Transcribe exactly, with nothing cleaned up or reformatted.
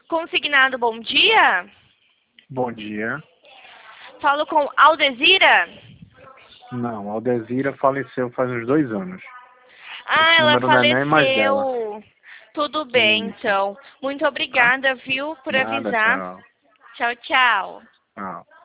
Consignado, bom dia. Bom dia. Falo com Aldezira. Não, a Aldezira faleceu faz uns dois anos. Ah, Esse ela número não é nem mais dela. faleceu. Tudo bem, Isso. então. Muito Tá? obrigada, viu, por Nada, avisar. tchau. Tchau, tchau. Tchau.